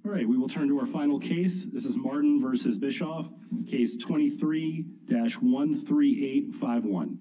All right, we will turn to our final case. This is Martin versus Bischoff, case 23-13851.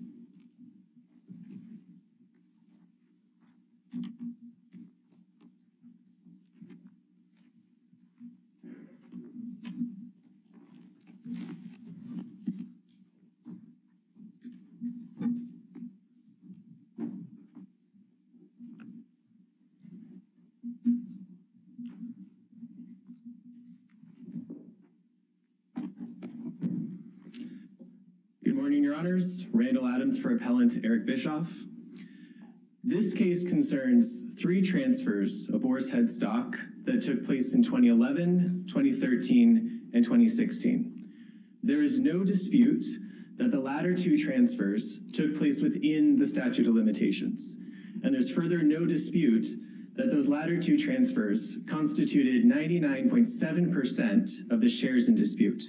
Good morning, Your Honors. Randall Adams for Appellant Eric Bischoff. This case concerns 3 transfers of Boar's Head stock that took place in 2011, 2013, and 2016. There is no dispute that the latter 2 transfers took place within the statute of limitations. And there's further no dispute that those latter 2 transfers constituted 99.7% of the shares in dispute.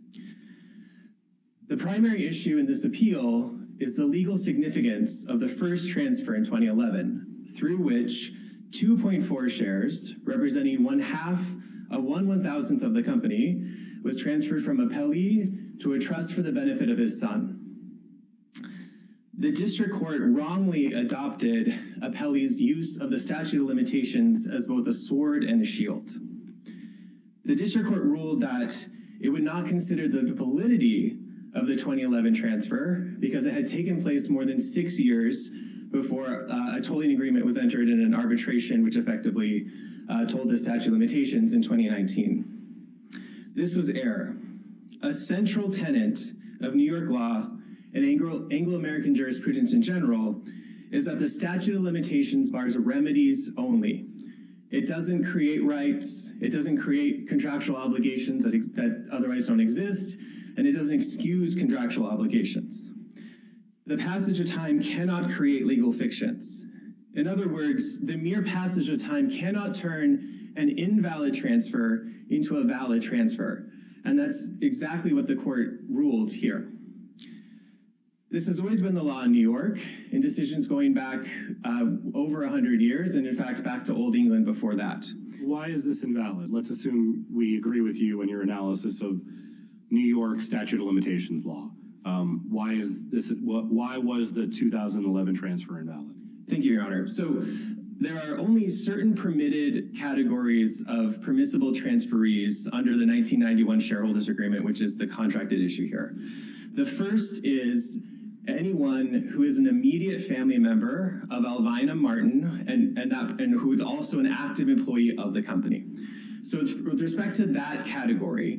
The primary issue in this appeal is the legal significance of the first transfer in 2011, through which 2.4 shares, representing 1/2 of 1/1000th of the company, was transferred from Appellee to a trust for the benefit of his son. The district court wrongly adopted Appellee's use of the statute of limitations as both a sword and a shield. The district court ruled that it would not consider the validity of the 2011 transfer because it had taken place more than 6 years before a tolling agreement was entered in an arbitration which effectively told the statute of limitations in 2019. This was error. A central tenet of New York law and Anglo-American jurisprudence in general is that the statute of limitations bars remedies only. It doesn't create rights, it doesn't create contractual obligations that otherwise don't exist, and it doesn't excuse contractual obligations. The passage of time cannot create legal fictions. In other words, the mere passage of time cannot turn an invalid transfer into a valid transfer. And that's exactly what the court ruled here. This has always been the law in New York, in decisions going back over 100 years, and in fact, back to Old England before that. Why is this invalid? Let's assume we agree with you in your analysis of New York statute of limitations law. Why was the 2011 transfer invalid? Thank you, Your Honor. So there are only certain permitted categories of permissible transferees under the 1991 shareholders agreement, which is the contracted issue here. The first is anyone who is an immediate family member of Alvina Martin and who is also an active employee of the company. So it's, with respect to that category,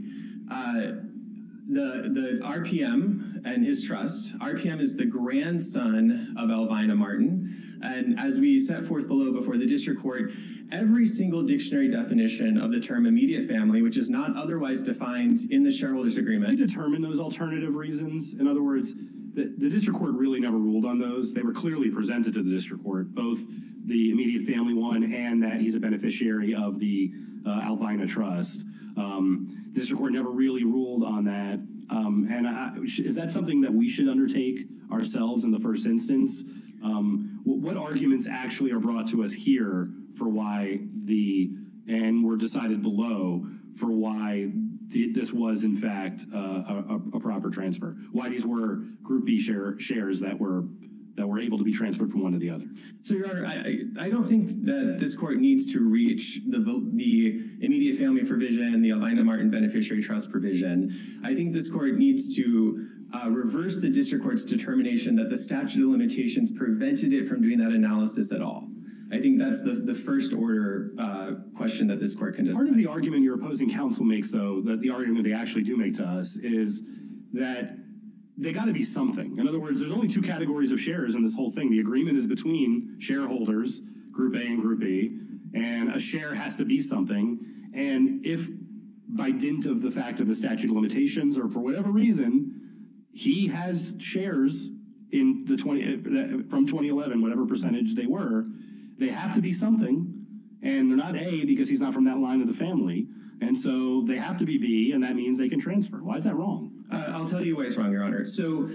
the RPM and his trust. RPM is the grandson of Alvina Martin. And as we set forth below before the district court, every single dictionary definition of the term immediate family, which is not otherwise defined in the shareholders agreement. Can we determine those alternative reasons? In other words, the district court really never ruled on those. They were clearly presented to the district court, both the immediate family one and that he's a beneficiary of the Alvina Trust. The district court never really ruled on that. Is that something that we should undertake ourselves in the first instance? What arguments actually are brought to us here for why and were decided below for why this was in fact a proper transfer? Why these were Group B shares that were able to be transferred from one to the other? So, Your Honor, I don't think that this court needs to reach the immediate family provision, the Alvina Martin beneficiary trust provision. I think this court needs to reverse the district court's determination that the statute of limitations prevented it from doing that analysis at all. I think that's the first order question that this court can decide. Part of the argument your opposing counsel makes, though, that the argument they actually do make to us is that they got to be something. In other words, there's only 2 categories of shares in this whole thing. The agreement is between shareholders, Group A and Group B, and a share has to be something. And if by dint of the fact of the statute of limitations or for whatever reason, he has shares in from 2011, whatever percentage they were, they have to be something. And they're not A because he's not from that line of the family. And so they have to be B, and that means they can transfer. Why is that wrong? I'll tell you why it's wrong, Your Honor. So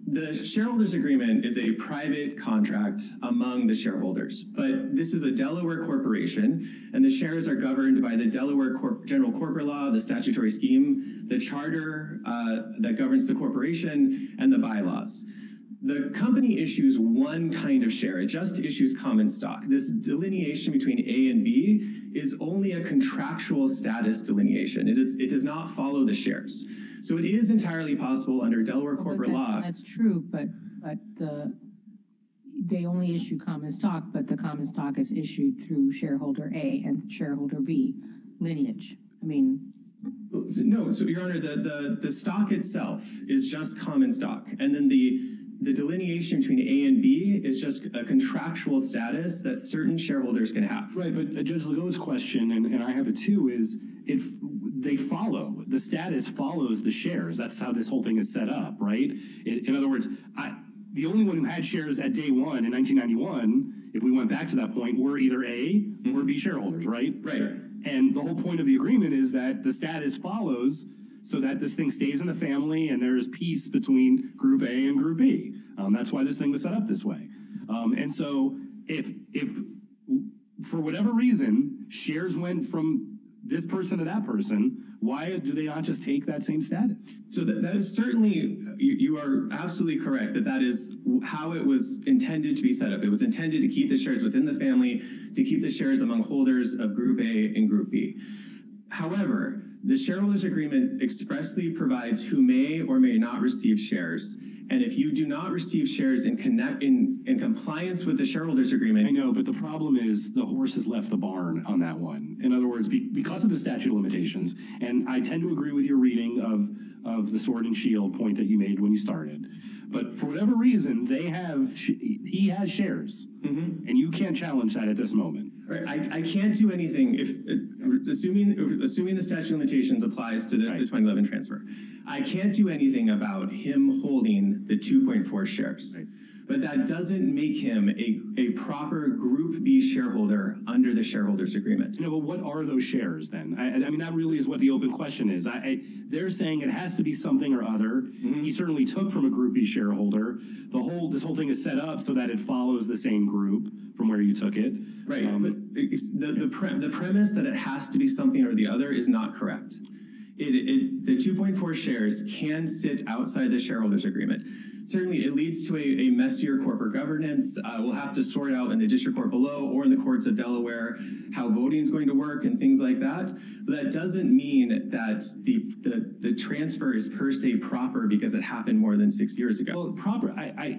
The shareholders agreement is a private contract among the shareholders, but this is a Delaware corporation, and the shares are governed by the Delaware General Corporate Law, the statutory scheme, the charter that governs the corporation, and the bylaws. The company issues one kind of share. It just issues common stock. This delineation between A and B is only a contractual status delineation. It does not follow the shares. So it is entirely possible under Delaware corporate law. That's true, but they only issue common stock, but the common stock is issued through shareholder A and shareholder B lineage. I mean, no, so Your Honor, the stock itself is just common stock, and then the delineation between A and B is just a contractual status that certain shareholders can have. Right, but Judge Legault's question, and I have it too, is if they follow, the status follows the shares. That's how this whole thing is set up, right? In other words, the only one who had shares at day one in 1991, if we went back to that point, were either A or B shareholders, right? Right. And the whole point of the agreement is that the status follows so that this thing stays in the family and there's peace between Group A and Group B. That's why this thing was set up this way. And so if for whatever reason, shares went from this person to that person, why do they not just take that same status? So that is certainly, you are absolutely correct that is how it was intended to be set up. It was intended to keep the shares within the family, to keep the shares among holders of Group A and Group B. However, the shareholders agreement expressly provides who may or may not receive shares. And if you do not receive shares in compliance with the shareholders agreement... I know, but the problem is the horse has left the barn on that one. In other words, because of the statute of limitations, and I tend to agree with your reading of the sword and shield point that you made when you started, but for whatever reason, he has shares, and you can't challenge that at this moment. Right. I can't do anything if assuming the statute of limitations applies to the 2011 transfer. I can't do anything about him holding the 2.4 shares. Right. But that doesn't make him a proper Group B shareholder under the shareholders agreement. No, but what are those shares then? I mean, that really is what the open question is. They're saying it has to be something or other. He certainly took from a Group B shareholder. This whole thing is set up so that it follows the same group from where you took it. Right, but the premise that it has to be something or the other is not correct. The 2.4 shares can sit outside the shareholders agreement. Certainly, it leads to a messier corporate governance. We'll have to sort out in the district court below or in the courts of Delaware how voting is going to work and things like that. But that doesn't mean that the transfer is per se proper because it happened more than 6 years ago. Well, proper,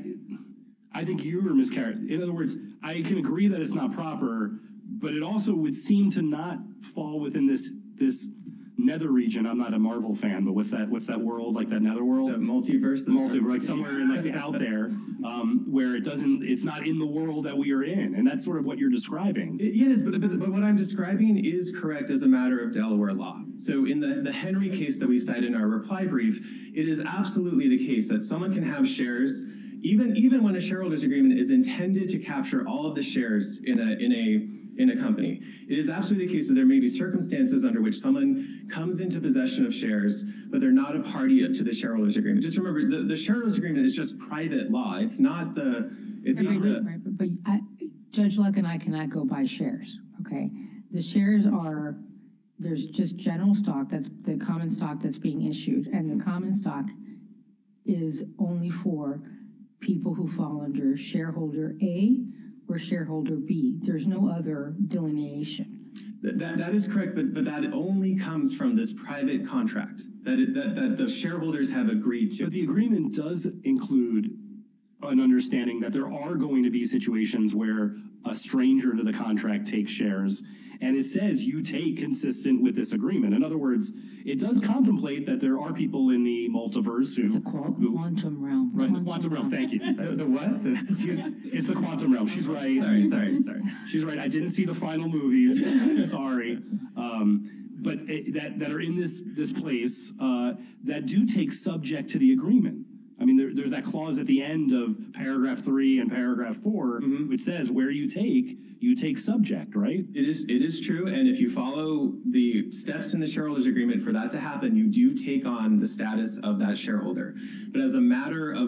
I think you were miscarried. In other words, I can agree that it's not proper, but it also would seem to not fall within this nether region. I'm not a Marvel fan, but what's that world, like that nether world? The multiverse? The multiverse, like somewhere in out there, where it's not in the world that we are in. And that's sort of what you're describing. It is, but what I'm describing is correct as a matter of Delaware law. So in the Henry case that we cite in our reply brief, it is absolutely the case that someone can have shares even when a shareholders agreement is intended to capture all of the shares in a company. It is absolutely the case that there may be circumstances under which someone comes into possession of shares, but they're not a party to the shareholders agreement. Just remember, the shareholders agreement is just private law. It's not the... But Judge Luck and I cannot go buy shares, okay? The shares are... There's just general stock, that's the common stock that's being issued, and the common stock is only for people who fall under shareholder A or shareholder B. There's no other delineation. That is correct, but that only comes from this private contract that the shareholders have agreed to. But the agreement does include an understanding that there are going to be situations where a stranger to the contract takes shares, and it says you take consistent with this agreement. In other words, it does contemplate that there are people in the multiverse who... It's a quantum realm. Right, the quantum realm, thank you. The what? It's the quantum realm. She's right. Sorry. She's right. I didn't see the final movies. Sorry. But that are in this place that do take subject to the agreement. I mean, there's that clause at the end of paragraph 3 and paragraph 4, which says where you take subject, right? It is true, and if you follow the steps in the shareholders agreement for that to happen, you do take on the status of that shareholder. But as a matter of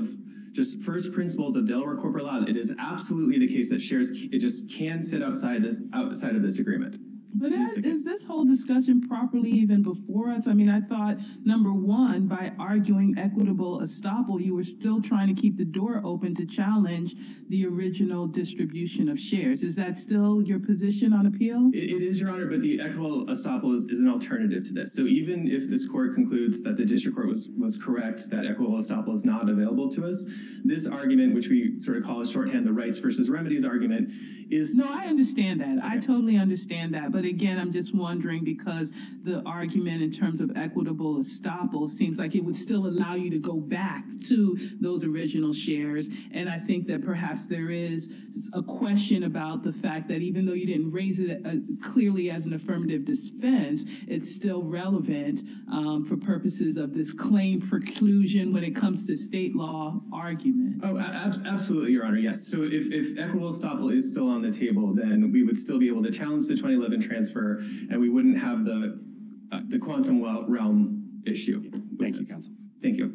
just first principles of Delaware corporate law, it is absolutely the case that shares, it just can sit outside of this agreement. But is this whole discussion properly even before us? I mean, I thought, number one, by arguing equitable estoppel, you were still trying to keep the door open to challenge the original distribution of shares. Is that still your position on appeal? It is, Your Honor, but the equitable estoppel is an alternative to this. So even if this court concludes that the district court was correct, that equitable estoppel is not available to us, this argument, which we sort of call a shorthand the rights versus remedies argument, is... No, I understand that. Okay. I totally understand that. But again, I'm just wondering, because the argument in terms of equitable estoppel seems like it would still allow you to go back to those original shares. And I think that perhaps there is a question about the fact that even though you didn't raise it clearly as an affirmative defense, it's still relevant for purposes of this claim preclusion when it comes to state law argument. Oh, absolutely, Your Honor, yes. So if equitable estoppel is still on the table, then we would still be able to challenge the 2011 transfer, and we wouldn't have the quantum realm issue. Thank you, counsel. Thank you.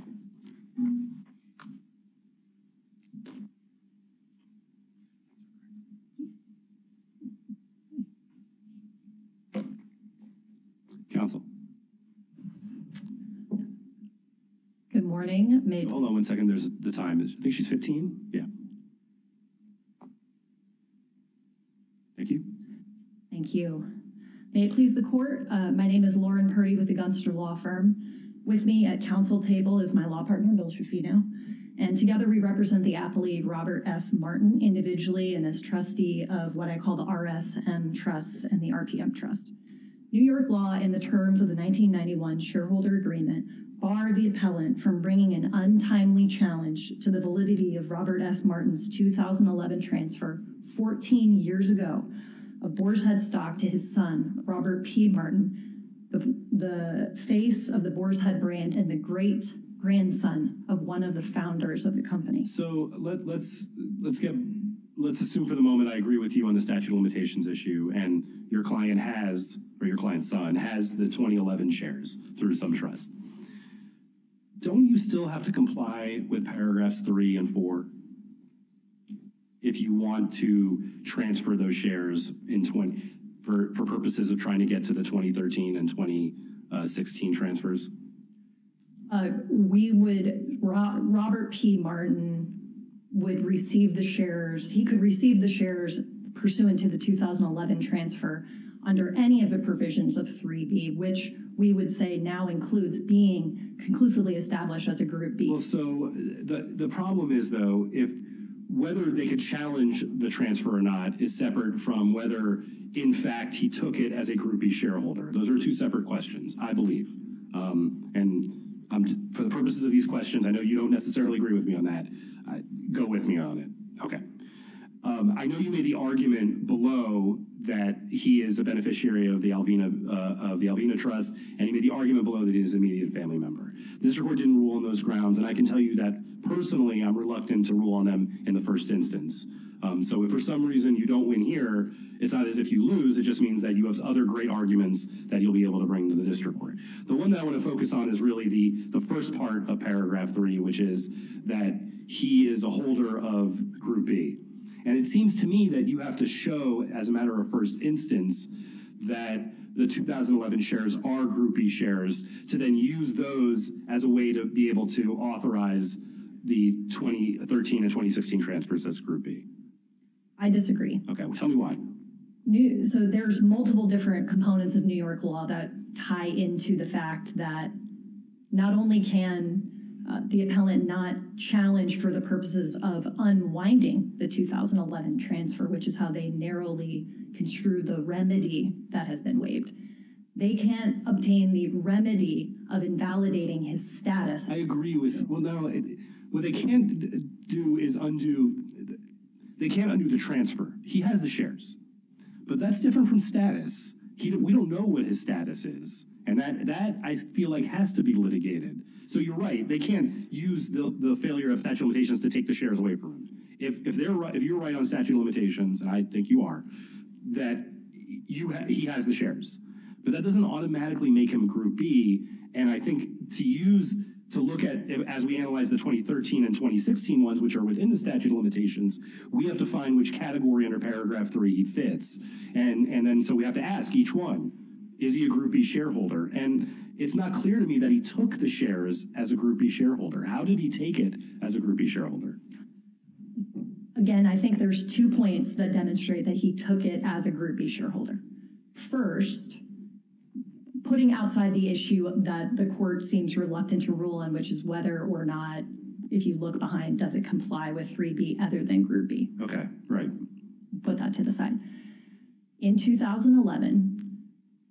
Counsel. Good morning. Hold on one second. There's the time. I think she's 15. Yeah. Thank you. Thank you. May it please the court, my name is Lauren Purdy with the Gunster Law Firm. With me at counsel table is my law partner, Bill Schifino, and together we represent the appellee Robert S. Martin individually and as trustee of what I call the RSM Trust and the RPM Trust. New York law and the terms of the 1991 shareholder agreement bar the appellant from bringing an untimely challenge to the validity of Robert S. Martin's 2011 transfer 14 years ago of Boar's Head stock to his son, Robert P. Martin, the face of the Boar's Head brand and the great grandson of one of the founders of the company. So let's assume for the moment I agree with you on the statute of limitations issue, and your client has, or your client's son, has the 2011 shares through some trust. Don't you still have to comply with paragraphs 3 and 4 if you want to transfer those shares in for purposes of trying to get to the 2013 and 2016 transfers? Robert P. Martin would receive the shares. He could receive the shares pursuant to the 2011 transfer under any of the provisions of 3B, which we would say now includes being conclusively established as a Group B. Well, so the problem is, though, if whether they could challenge the transfer or not is separate from whether, in fact, he took it as a Group B shareholder. Those are two separate questions, I believe. For the purposes of these questions, I know you don't necessarily agree with me on that. Go with me on it. Okay. I know you made the argument below that he is a beneficiary of the Alvina Trust, and he made the argument below that he is an immediate family member. The district court didn't rule on those grounds, and I can tell you that personally, I'm reluctant to rule on them in the first instance. So if for some reason you don't win here, it's not as if you lose. It just means that you have other great arguments that you'll be able to bring to the district court. The one that I want to focus on is really the first part of paragraph 3, which is that he is a holder of Group B. And it seems to me that you have to show, as a matter of first instance, that the 2011 shares are Group B shares, to then use those as a way to be able to authorize the 2013 and 2016 transfers as Group B. I disagree. Okay, well, tell me why. So there's multiple different components of New York law that tie into the fact that not only can the appellant not challenge for the purposes of unwinding the 2011 transfer, which is how they narrowly construe the remedy that has been waived. They can't obtain the remedy of invalidating his status. I agree with, well, no, what they can't do is they can't undo the transfer. He has the shares, but that's different from status. We don't know what his status is. And that I feel like has to be litigated. So you're right. They can't use the failure of statute of limitations to take the shares away from him. If you're right on statute of limitations, and I think you are, that he has the shares, but that doesn't automatically make him Group B. And I think to use to look at, as we analyze the 2013 and 2016 ones, which are within the statute of limitations, we have to find which category under paragraph 3 he fits. And then so we have to ask each one, is he a Group B shareholder? And it's not clear to me that he took the shares as a Group B shareholder. How did he take it as a Group B shareholder? Again, I think there's 2 points that demonstrate that he took it as a Group B shareholder. First, putting outside the issue that the court seems reluctant to rule on, which is whether or not, if you look behind, does it comply with 3B other than Group B? Okay, right. Put that to the side. In 2011,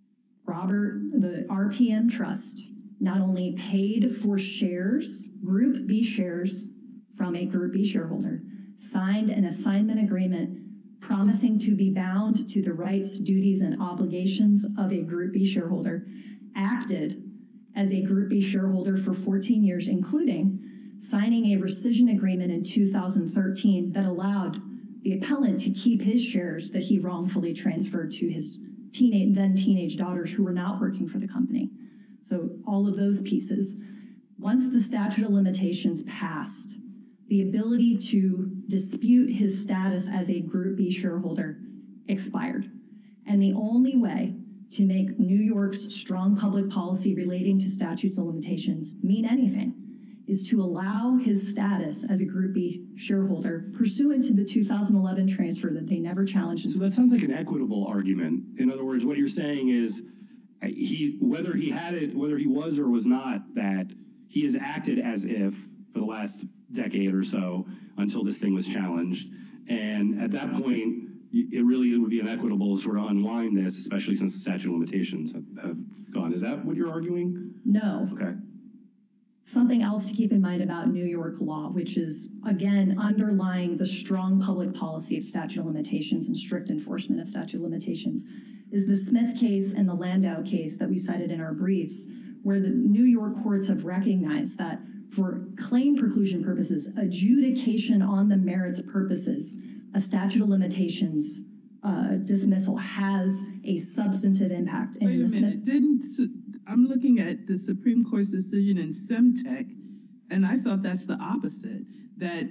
the RPM Trust not only paid for shares, Group B shares from a Group B shareholder, signed an assignment agreement promising to be bound to the rights, duties, and obligations of a Group B shareholder, acted as a Group B shareholder for 14 years, including signing a rescission agreement in 2013 that allowed the appellant to keep his shares that he wrongfully transferred to his then teenage daughters who were not working for the company. So all of those pieces. Once the statute of limitations passed, the ability to dispute his status as a Group B shareholder expired. And the only way to make New York's strong public policy relating to statutes of limitations mean anything is to allow his status as a Group B shareholder pursuant to the 2011 transfer that they never challenged. So that sounds like an equitable argument. In other words, what you're saying is whether he was or was not, that he has acted as if for the last decade or so until this thing was challenged. And at that point, it would be inequitable to sort of unwind this, especially since the statute of limitations have gone. Is that what you're arguing? No. Okay. Something else to keep in mind about New York law, which is, again, underlying the strong public policy of statute of limitations and strict enforcement of statute of limitations, is the Smith case and the Landau case that we cited in our briefs, where the New York courts have recognized that for claim preclusion purposes, adjudication on the merits purposes, a statute of limitations dismissal has a substantive impact. Wait a minute, I'm looking at the Supreme Court's decision in Semtec, and I thought that's the opposite, that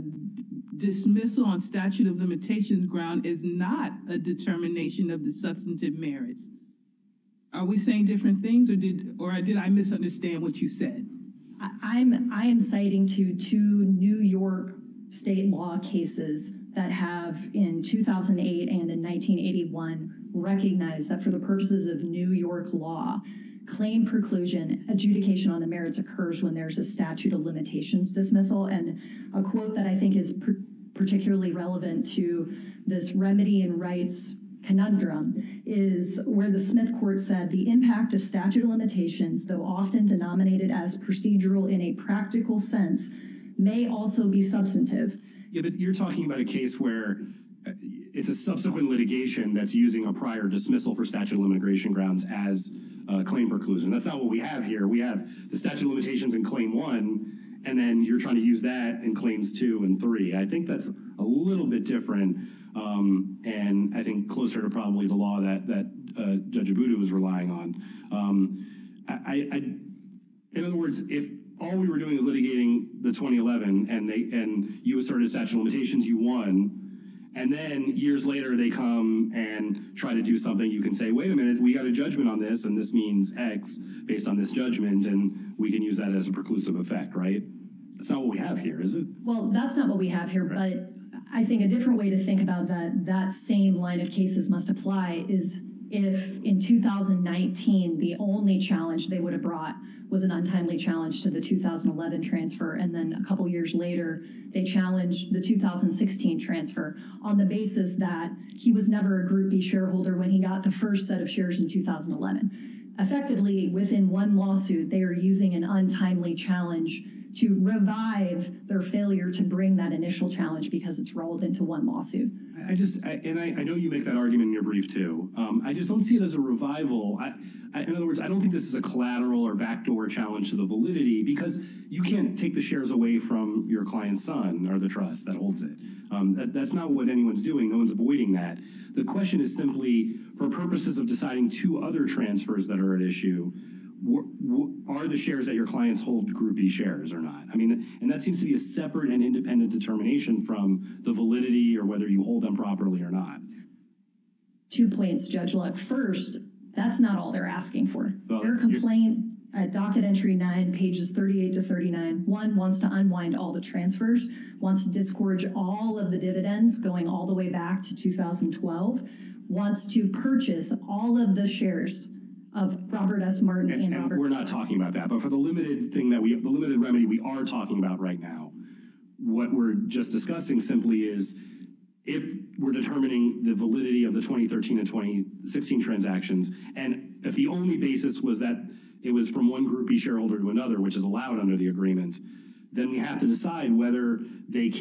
dismissal on statute of limitations ground is not a determination of the substantive merits. Are we saying different things, or did I misunderstand what you said? I am citing to 2 New York state law cases that have in 2008 and in 1981 recognized that for the purposes of New York law, claim preclusion, adjudication on the merits occurs when there's a statute of limitations dismissal. And a quote that I think is particularly relevant to this remedy and rights conundrum is where the Smith court said, the impact of statute of limitations, though often denominated as procedural in a practical sense, may also be substantive. Yeah, but you're talking about a case where it's a subsequent litigation that's using a prior dismissal for statute of limitation grounds as claim preclusion. That's not what we have here. We have the statute of limitations in claim 1, and then you're trying to use that in claims 2 and 3. I think that's a little bit different, and I think closer to probably the law that Judge Abudu was relying on. In other words, if all we were doing is litigating the 2011 and you asserted statute of limitations, you won, and then years later they come and try to do something, you can say, wait a minute, we got a judgment on this, and this means X based on this judgment, and we can use that as a preclusive effect, right? That's not what we have here, is it? Well, that's not what we have here, right. But I think a different way to think about that same line of cases must apply is if in 2019 the only challenge they would have brought was an untimely challenge to the 2011 transfer, and then a couple years later they challenged the 2016 transfer on the basis that he was never a Group B shareholder when he got the first set of shares in 2011. Effectively, within one lawsuit, they are using an untimely challenge to revive their failure to bring that initial challenge because it's rolled into one lawsuit. I know you make that argument in your brief too. I just don't see it as a revival. In other words, I don't think this is a collateral or backdoor challenge to the validity, because you can't take the shares away from your client's son or the trust that holds it. That's not what anyone's doing. No one's avoiding that. The question is simply, for purposes of deciding 2 other transfers that are at issue, are the shares that your clients hold Group B shares or not? I mean, and that seems to be a separate and independent determination from the validity or whether you hold them properly or not. 2 points, Judge Luck. First, that's not all they're asking for. Well, Their complaint at docket entry 9, pages 38 to 39, one wants to unwind all the transfers, wants to disgorge all of the dividends going all the way back to 2012, wants to purchase all of the shares of Robert S. Martin and And Robert. we're not talking about that, but for the limited thing the limited remedy we are talking about right now, what we're just discussing simply is if we're determining the validity of the 2013 and 2016 transactions, and if the only basis was that it was from one Group B shareholder to another, which is allowed under the agreement, then we have to decide whether the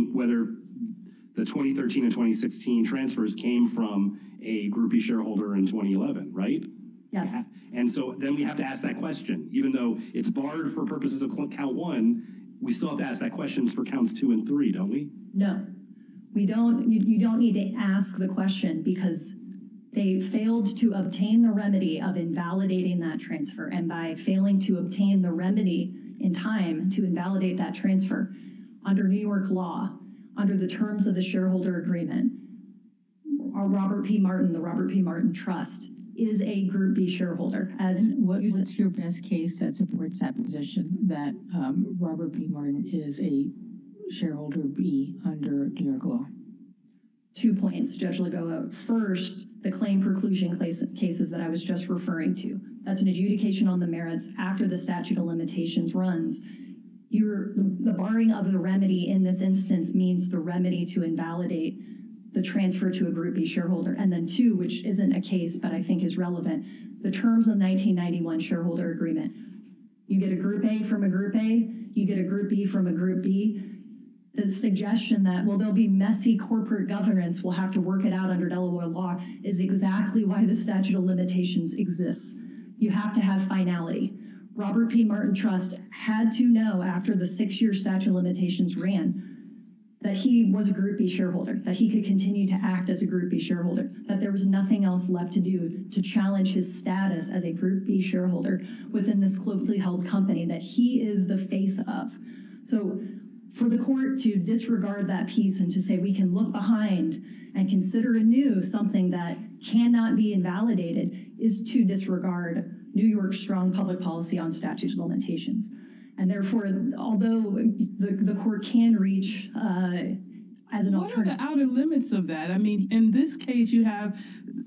2013 and 2016 transfers came from a Group B shareholder in 2011, right? Yes. And so then we have to ask that question. Even though it's barred for purposes of count 1, we still have to ask that question for counts 2 and 3, don't we? No, we don't. You don't need to ask the question because they failed to obtain the remedy of invalidating that transfer. And by failing to obtain the remedy in time to invalidate that transfer, under New York law, under the terms of the shareholder agreement, our Robert P. Martin, the Robert P. Martin Trust, is a Group B shareholder. As What's your best case that supports that position, that Robert P. Martin is a shareholder B under New York law? 2 points, Judge Lagoa. First, the claim preclusion cases that I was just referring to. That's an adjudication on the merits after the statute of limitations runs. The barring of the remedy in this instance means the remedy to invalidate the transfer to a Group B shareholder. And then 2, which isn't a case but I think is relevant, the terms of the 1991 shareholder agreement. You get a Group A from a Group A, you get a Group B from a Group B. The suggestion that, well, there'll be messy corporate governance, we'll have to work it out under Delaware law, is exactly why the statute of limitations exists. You have to have finality. Robert P. Martin Trust had to know after the 6-year statute of limitations ran that he was a Group B shareholder, that he could continue to act as a Group B shareholder, that there was nothing else left to do to challenge his status as a Group B shareholder within this closely held company that he is the face of. So for the court to disregard that piece and to say we can look behind and consider anew something that cannot be invalidated is to disregard New York's strong public policy on statute of limitations. And therefore, although the court can reach as an alternative. What are the outer limits of that? I mean, in this case, you have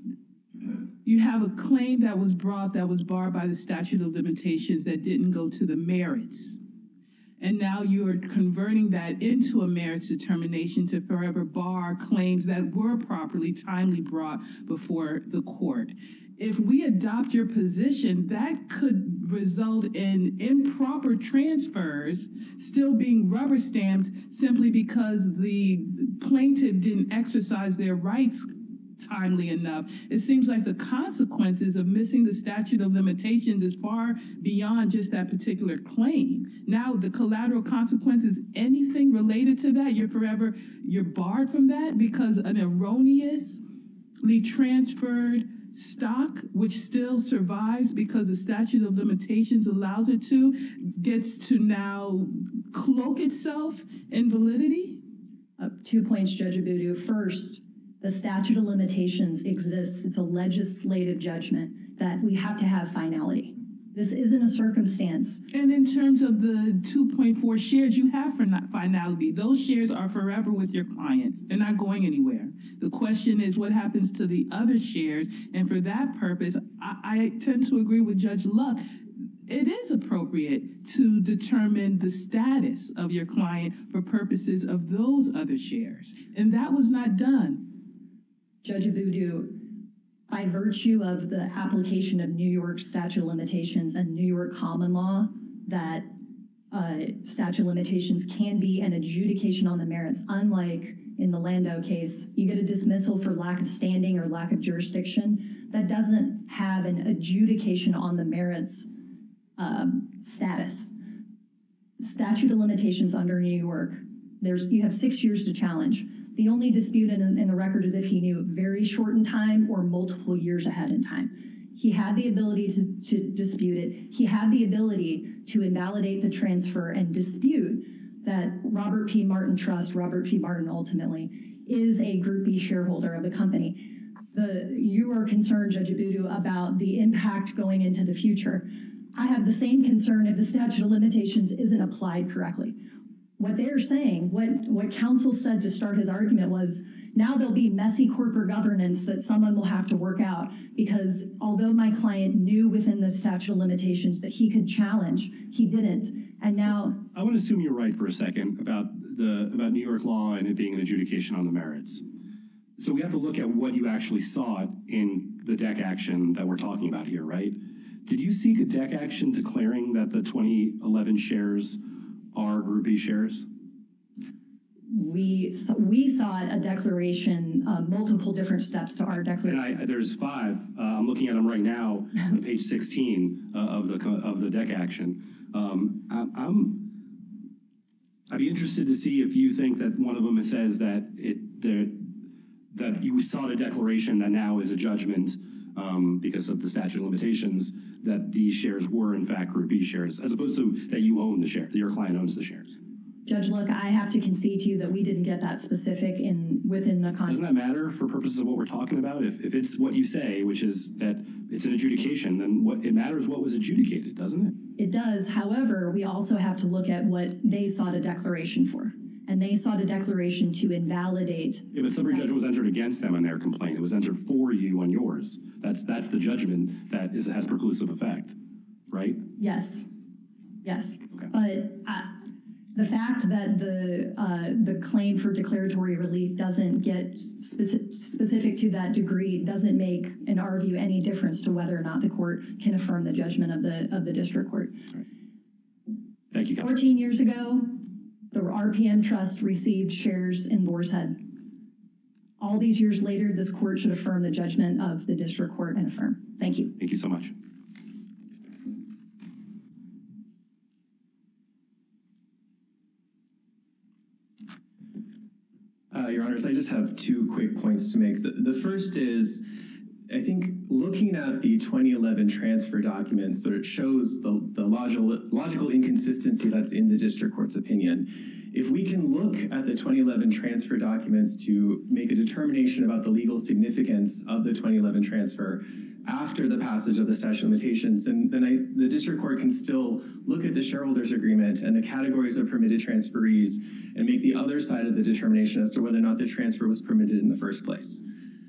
a claim that was brought that was barred by the statute of limitations that didn't go to the merits. And now you are converting that into a merits determination to forever bar claims that were properly, timely brought before the court. If we adopt your position, that could result in improper transfers still being rubber stamped simply because the plaintiff didn't exercise their rights timely enough. It seems like the consequences of missing the statute of limitations is far beyond just that particular claim. Now, the collateral consequences, anything related to that, you're barred from that because an erroneously transferred stock, which still survives because the statute of limitations allows it to, gets to now cloak itself in validity? 2 points, Judge Abudu. First, the statute of limitations exists. It's a legislative judgment that we have to have finality. This isn't a circumstance. And in terms of the 2.4 shares you have for finality, those shares are forever with your client. They're not going anywhere. The question is what happens to the other shares. And for that purpose, I tend to agree with Judge Luck. It is appropriate to determine the status of your client for purposes of those other shares. And that was not done. Judge Abudu, by virtue of the application of New York statute of limitations and New York common law, that statute of limitations can be an adjudication on the merits. Unlike in the Landau case, you get a dismissal for lack of standing or lack of jurisdiction. That doesn't have an adjudication on the merits status. Statute of limitations under New York, you have 6 years to challenge. The only dispute in the record is if he knew very short in time or multiple years ahead in time. He had the ability to dispute it. He had the ability to invalidate the transfer and dispute that Robert P. Martin Trust, Robert P. Martin ultimately, is a Group B shareholder of the company. You are concerned, Judge Abudu, about the impact going into the future. I have the same concern if the statute of limitations isn't applied correctly. What they're saying, what counsel said to start his argument was, now there'll be messy corporate governance that someone will have to work out, because although my client knew within the statute of limitations that he could challenge, he didn't. And now I want to assume you're right for a second about New York law and it being an adjudication on the merits. So we have to look at what you actually sought in the DEC action that we're talking about here, right? Did you seek a DEC action declaring that the 2011 shares are Group B shares? we sought a declaration, multiple different steps to our declaration. And there's 5. I'm looking at them right now on page 16 of the DEC action. I'd be interested to see if you think that one of them says that that you sought a declaration that now is a judgment because of the statute of limitations that these shares were in fact Group B shares, as opposed to that you own the share, that your client owns the shares. Judge, look, I have to concede to you that we didn't get that specific within the context. Doesn't that matter for purposes of what we're talking about? If it's what you say, which is that it's an adjudication, then it matters what was adjudicated, doesn't it? It does. However, we also have to look at what they sought a declaration for. And they sought a declaration to invalidate. Yeah, but summary judgment was entered against them on their complaint. It was entered for you on yours. That's the judgment that has preclusive effect, right? Yes. Yes. Okay. But the fact that the claim for declaratory relief doesn't get specific to that degree doesn't make, in our view, any difference to whether or not the court can affirm the judgment of the district court. Right. Thank you, Counsel. 14 years ago, the RPM Trust received shares in Boar's Head. All these years later, this court should affirm the judgment of the district court and affirm. Thank you. Thank you so much. Your Honors, I just have 2 quick points to make. The first is, I think looking at the 2011 transfer documents sort of shows the logical inconsistency that's in the district court's opinion. If we can look at the 2011 transfer documents to make a determination about the legal significance of the 2011 transfer after the passage of the statute of limitations, then the district court can still look at the shareholders agreement and the categories of permitted transferees and make the other side of the determination as to whether or not the transfer was permitted in the first place.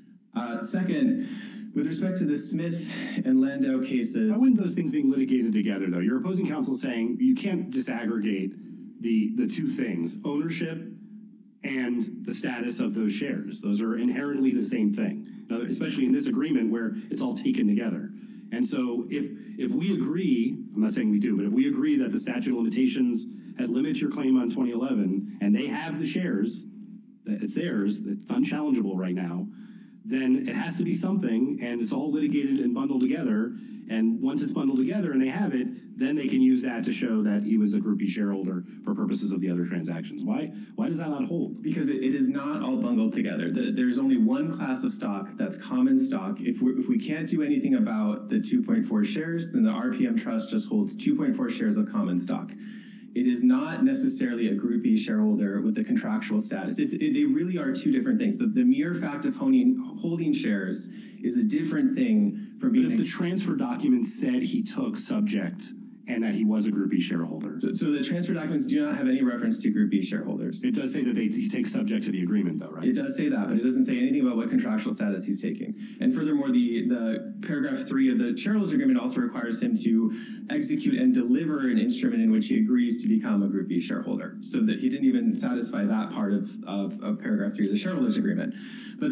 Second, with respect to the Smith and Landau cases... Why wouldn't those things being litigated together, though? Your opposing counsel is saying you can't disaggregate the 2 things, ownership and the status of those shares. Those are inherently the same thing, especially in this agreement where it's all taken together. And so if we agree, I'm not saying we do, but if we agree that the statute of limitations had limited your claim on 2011 and they have the shares, that it's theirs, it's unchallengeable right now, then it has to be something, and it's all litigated and bundled together. And once it's bundled together and they have it, then they can use that to show that he was a Group B shareholder for purposes of the other transactions. Why does that not hold? Because it is not all bundled together. There's only one class of stock, that's common stock. If we can't do anything about the 2.4 shares, then the RPM Trust just holds 2.4 shares of common stock. It is not necessarily a Group B shareholder with the contractual status. They really are 2 different things. The mere fact of holding shares is a different thing from being... But if the transfer document said he took subject and that he was a Group B shareholder. So the transfer documents do not have any reference to Group B shareholders. It does say that he takes subject to the agreement, though, right? It does say that, but it doesn't say anything about what contractual status he's taking. And furthermore, the paragraph 3 of the shareholders agreement also requires him to execute and deliver an instrument in which he agrees to become a Group B shareholder. So that he didn't even satisfy that part of paragraph 3 of the shareholders agreement. But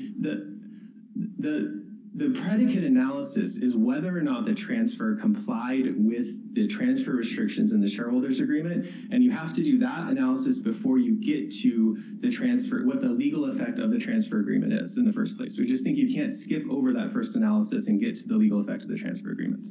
the predicate analysis is whether or not the transfer complied with the transfer restrictions in the shareholders agreement, and you have to do that analysis before you get to the transfer, what the legal effect of the transfer agreement is in the first place. We just think you can't skip over that first analysis and get to the legal effect of the transfer agreements.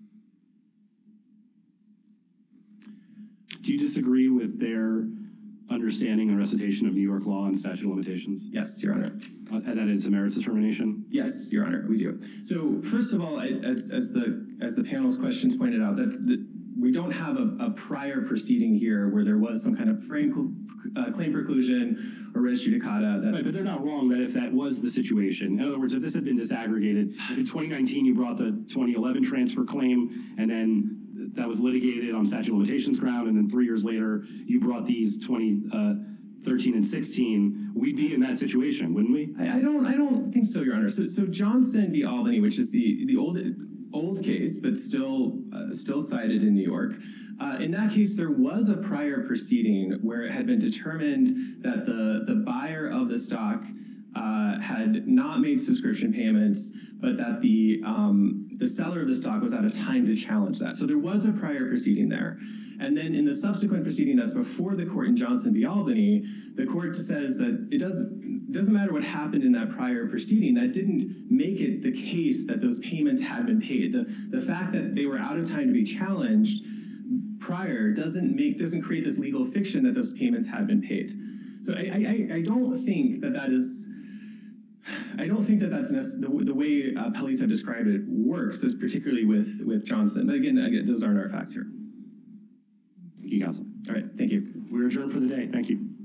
Do you disagree with their understanding and recitation of New York law and statute of limitations? Yes, Your Honor. And that it's a merits determination? Yes, Your Honor, we do. So first of all, as the panel's questions pointed out, we don't have a prior proceeding here where there was some kind of claim preclusion or res judicata. Right, but they're not wrong that if that was the situation, in other words, if this had been disaggregated, if in 2019 you brought the 2011 transfer claim and then that was litigated on statute of limitations ground, and then 3 years later you brought these 2013 and 16, we'd be in that situation, wouldn't we? I don't think so, Your Honor. So Johnson v. Albany, which is the old case, but still cited in New York. In that case, there was a prior proceeding where it had been determined that the buyer of the stock had not made subscription payments, but that the seller of the stock was out of time to challenge that. So there was a prior proceeding there. And then in the subsequent proceeding that's before the court in Johnson v. Albany, the court says that it doesn't matter what happened in that prior proceeding. That didn't make it the case that those payments had been paid. The fact that they were out of time to be challenged prior doesn't create this legal fiction that those payments had been paid. So I don't think that is. I don't think that's the way police have described it works, particularly with Johnson. But again, those aren't our facts here. Thank you, counsel. All right, thank you. We're adjourned for the day. Thank you.